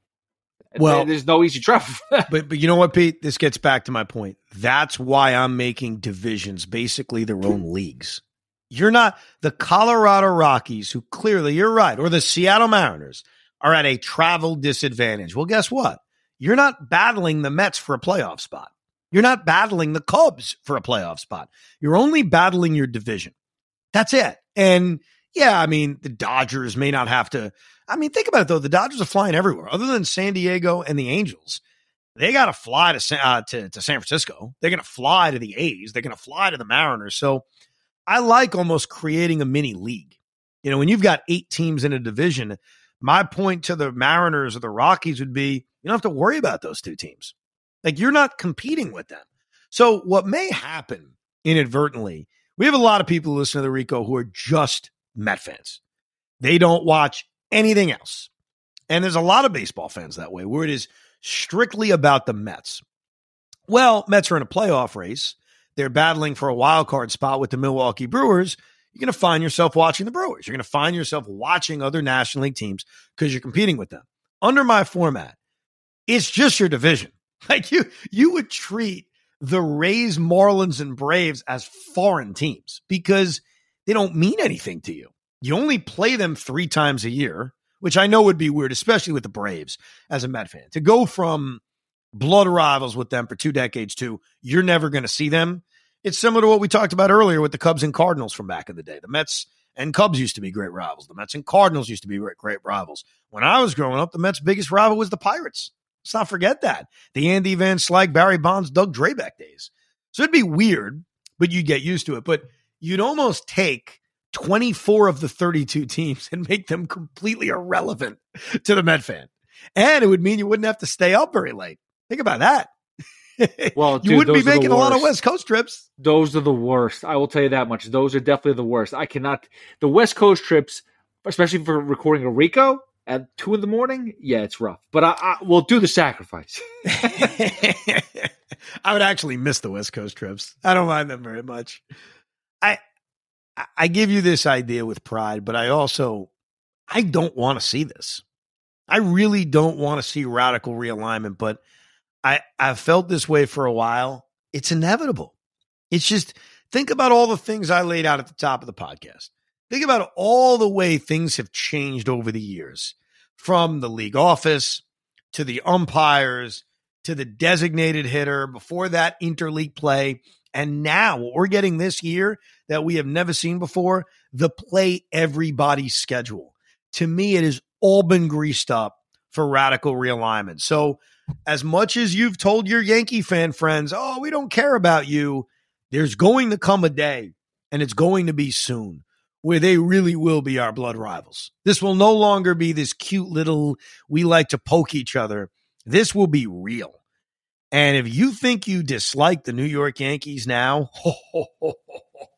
Well, there's no easy travel. but but you know what, Pete? This gets back to my point. That's why I'm making divisions basically their own leagues. You're not the Colorado Rockies, who clearly, you're right, or the Seattle Mariners are at a travel disadvantage. Well, guess what? You're not battling the Mets for a playoff spot. You're not battling the Cubs for a playoff spot. You're only battling your division. That's it. And yeah, I mean, the Dodgers may not have to. I mean, think about it, though. The Dodgers are flying everywhere. Other than San Diego and the Angels, they got to fly to, uh, to, to San Francisco. They're going to fly to the A's. They're going to fly to the Mariners. So I like almost creating a mini league. You know, when you've got eight teams in a division, my point to the Mariners or the Rockies would be, you don't have to worry about those two teams. Like, you're not competing with them. So what may happen inadvertently, we have a lot of people who listen to the Rico who are just Met fans. They don't watch anything else. And there's a lot of baseball fans that way, where it is strictly about the Mets. Well, Mets are in a playoff race. They're battling for a wild card spot with the Milwaukee Brewers. You're going to find yourself watching the Brewers. You're going to find yourself watching other National League teams because you're competing with them. Under my format, it's just your division. Like you, you would treat the Rays, Marlins, and Braves as foreign teams because they don't mean anything to you. You only play them three times a year, which I know would be weird, especially with the Braves as a Met fan. To go from blood rivals with them for two decades to you're never going to see them. It's similar to what we talked about earlier with the Cubs and Cardinals from back in the day. The Mets and Cubs used to be great rivals. The Mets and Cardinals used to be great, great rivals. When I was growing up, the Mets' biggest rival was the Pirates. Let's not forget that. The Andy Van Slyke, Barry Bonds, Doug Drabek days. So it'd be weird, but you'd get used to it. But you'd almost take twenty-four of the thirty-two teams and make them completely irrelevant to the Met fan. And it would mean you wouldn't have to stay up very late. Think about that. Well, you dude, wouldn't be those are the making a lot of worst. West Coast trips. Those are the worst. I will tell you that much. Those are definitely the worst. I cannot. The West Coast trips, especially for recording a Rico at two in the morning, yeah, it's rough. But I, I will do the sacrifice. I would actually miss the West Coast trips. I don't mind them very much. I I give you this idea with pride, but I also I don't want to see this. I really don't want to see radical realignment, but I, I've felt this way for a while. It's inevitable. It's just, think about all the things I laid out at the top of the podcast. Think about all the way things have changed over the years, from the league office to the umpires to the designated hitter, before that interleague play. And now what we're getting this year that we have never seen before, the play everybody schedule. To me, it has all been greased up for radical realignment. So as much as you've told your Yankee fan friends, oh, we don't care about you, there's going to come a day, and it's going to be soon, where they really will be our blood rivals. This will no longer be this cute little, we like to poke each other. This will be real. And if you think you dislike the New York Yankees now, ho, ho, ho, ho, ho,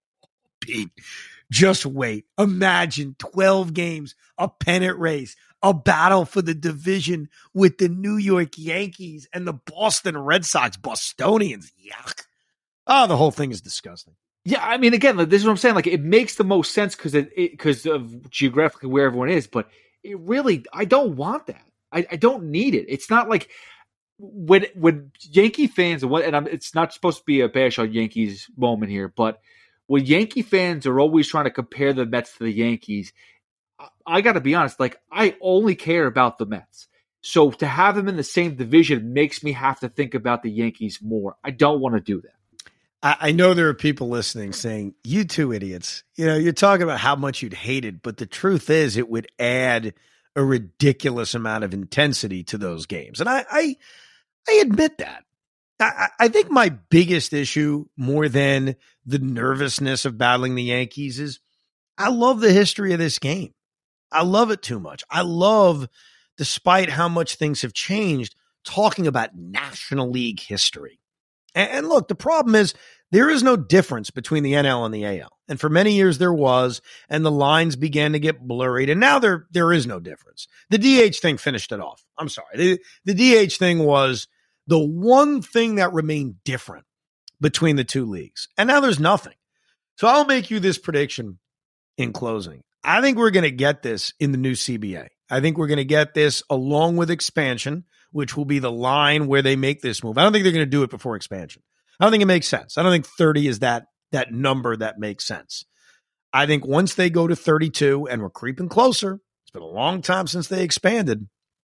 Pete, just wait. Imagine twelve games, a pennant race, a battle for the division with the New York Yankees and the Boston Red Sox, Bostonians. Yuck. Oh, the whole thing is disgusting. Yeah, I mean, again, this is what I'm saying. Like, it makes the most sense because it because of geographically where everyone is, but it really, I don't want that. I, I don't need it. It's not like when when Yankee fans, and, what, and I'm, it's not supposed to be a bash on Yankees moment here, but when Yankee fans are always trying to compare the Mets to the Yankees, I, I got to be honest, like, I only care about the Mets. So to have them in the same division makes me have to think about the Yankees more. I don't want to do that. I know there are people listening saying, you two idiots, you know, you're talking about how much you'd hate it, but the truth is it would add a ridiculous amount of intensity to those games. And I, I, I admit that. I, I think my biggest issue, more than the nervousness of battling the Yankees, is I love the history of this game. I love it too much. I love, despite how much things have changed, talking about National League history. And look, the problem is there is no difference between the N L and the A L. And for many years there was, and the lines began to get blurred, and now there there is no difference. The D H thing finished it off. I'm sorry. The, the D H thing was the one thing that remained different between the two leagues. And now there's nothing. So I'll make you this prediction in closing. I think we're going to get this in the new C B A. I think we're going to get this along with expansion, which will be the line where they make this move. I don't think they're going to do it before expansion. I don't think it makes sense. I don't think thirty is that that number that makes sense. I think once they go to thirty-two, and we're creeping closer, it's been a long time since they expanded,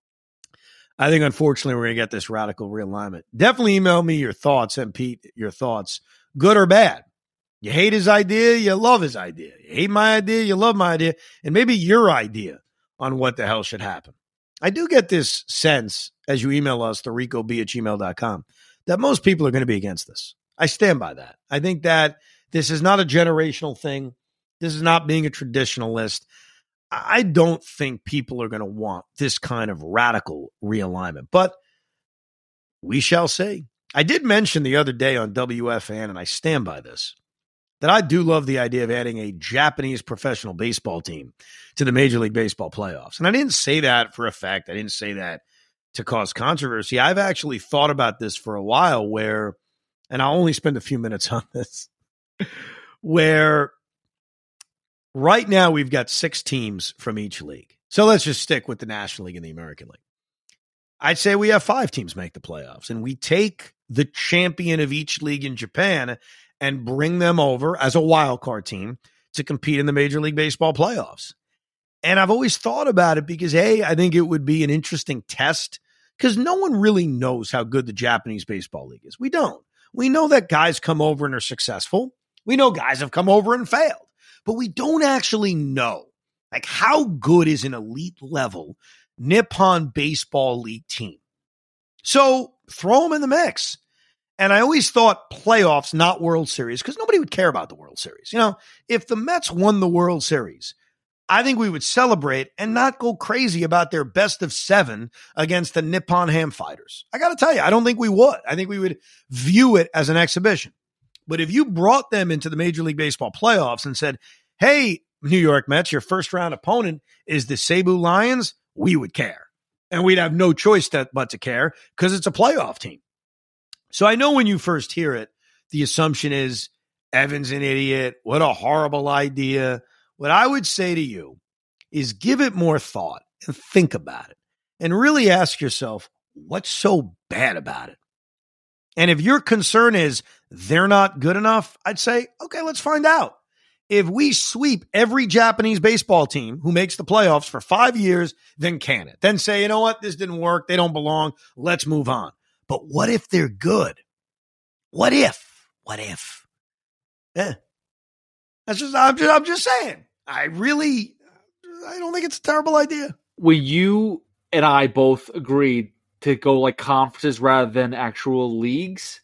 I think, unfortunately, we're going to get this radical realignment. Definitely email me your thoughts, and Pete, your thoughts, good or bad. You hate his idea, you love his idea. You hate my idea, you love my idea, and maybe your idea on what the hell should happen. I do get this sense, as you email us, to rico b at gmail dot com, that most people are going to be against this. I stand by that. I think that this is not a generational thing. This is not being a traditionalist. I don't think people are going to want this kind of radical realignment, but we shall see. I did mention the other day on W F N, and I stand by this, that I do love the idea of adding a Japanese professional baseball team to the Major League Baseball playoffs. And I didn't say that for effect. I didn't say that to cause controversy. I've actually thought about this for a while where, and I'll only spend a few minutes on this, where right now we've got six teams from each league. So let's just stick with the National League and the American League. I'd say we have five teams make the playoffs, and we take the champion of each league in Japan and bring them over as a wild card team to compete in the Major League Baseball playoffs. And I've always thought about it because, A, I think it would be an interesting test because no one really knows how good the Japanese Baseball League is. We don't. We know that guys come over and are successful. We know guys have come over and failed. But we don't actually know, like, how good is an elite level Nippon Baseball League team. So throw them in the mix. And I always thought playoffs, not World Series, because nobody would care about the World Series. You know, if the Mets won the World Series, I think we would celebrate and not go crazy about their best of seven against the Nippon Ham Fighters. I got to tell you, I don't think we would. I think we would view it as an exhibition. But if you brought them into the Major League Baseball playoffs and said, hey, New York Mets, your first round opponent is the Cebu Lions, we would care. And we'd have no choice to, but to care because it's a playoff team. So I know when you first hear it, the assumption is Evan's an idiot. What a horrible idea. What I would say to you is give it more thought and think about it and really ask yourself, what's so bad about it? And if your concern is they're not good enough, I'd say, okay, let's find out. If we sweep every Japanese baseball team who makes the playoffs for five years, then can it? Then say, you know what? This didn't work. They don't belong. Let's move on. But what if they're good? What if? What if? Eh. That's just, I'm just, I'm just saying. I really, I don't think it's a terrible idea. When you and I both agreed to go like conferences rather than actual leagues,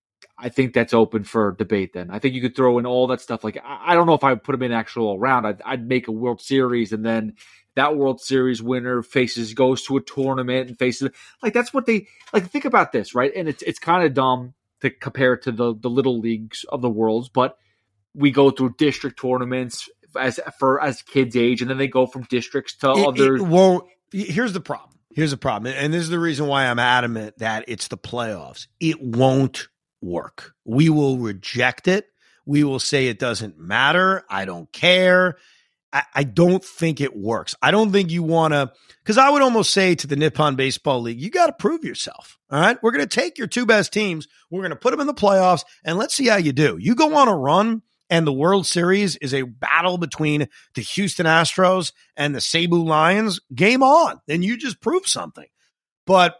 I think that's open for debate then. I think you could throw in all that stuff. Like, I don't know if I would put them in actual round. I'd, I'd make a World Series, and then that World Series winner faces, goes to a tournament and faces, like, that's what they, like, think about this, right? And it's it's kind of dumb to compare it to the, the little leagues of the world, but we go through district tournaments as for as kids age, and then they go from districts to it, other. It won't. Here's the problem. Here's the problem. And this is the reason why I'm adamant that it's the playoffs. It won't work. We will reject it. We will say it doesn't matter. I don't care. I, I don't think it works. I don't think you want to, because I would almost say to the Nippon Baseball League, you got to prove yourself. All right. We're going to take your two best teams. We're going to put them in the playoffs and let's see how you do. You go on a run and the World Series is a battle between the Houston Astros and the Cebu Lions. Game on. Then you just prove something. But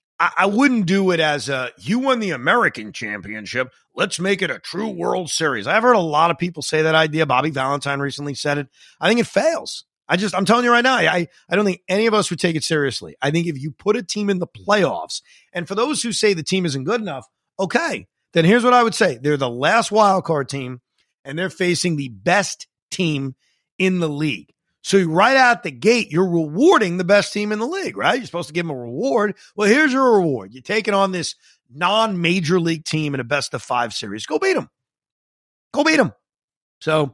I wouldn't do it as a, you won the American championship. Let's make it a true World Series. I've heard a lot of people say that idea. Bobby Valentine recently said it. I think it fails. I just, I'm telling you right now, I, I don't think any of us would take it seriously. I think if you put a team in the playoffs, and for those who say the team isn't good enough, okay, then here's what I would say. They're the last wild card team, and they're facing the best team in the league. So right out the gate, you're rewarding the best team in the league, right? You're supposed to give them a reward. Well, here's your reward. You're taking on this non-major league team in a best of five series. Go beat them. Go beat them. So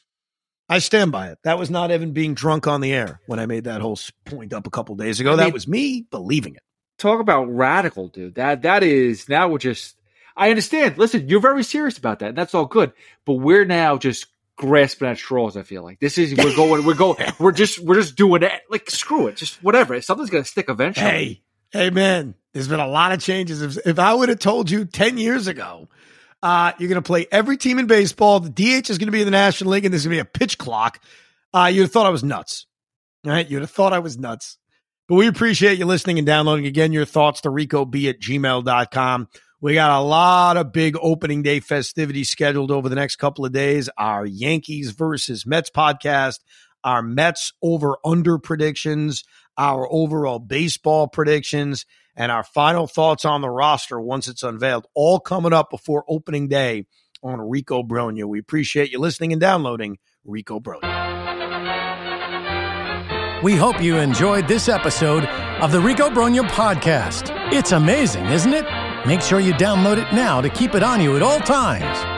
I stand by it. That was not Evan being drunk on the air when I made that whole point up a couple days ago. I mean, that was me believing it. Talk about radical, dude. That That is, now we're just, I understand. Listen, you're very serious about that. And that's all good. But we're now just grasping at straws. I feel like this is we're going we're going we're just we're just doing it. Like, screw it, just whatever. Something's gonna stick eventually. Hey, hey, man, there's been a lot of changes. If, if I would have told you ten years ago, uh, you're gonna play every team in baseball, the D H is gonna be in the National League, and there's gonna be a pitch clock, uh, you'd have thought I was nuts. All right, you'd have thought I was nuts. But we appreciate you listening and downloading. Again, your thoughts to rico b at gmail dot com. We got a lot of big opening day festivities scheduled over the next couple of days. Our Yankees versus Mets podcast, our Mets over under predictions, our overall baseball predictions, and our final thoughts on the roster once it's unveiled, all coming up before opening day on Rico Brogna. We appreciate you listening and downloading Rico Brogna. We hope you enjoyed this episode of the Rico Brogna podcast. It's amazing, isn't it? Make sure you download it now to keep it on you at all times.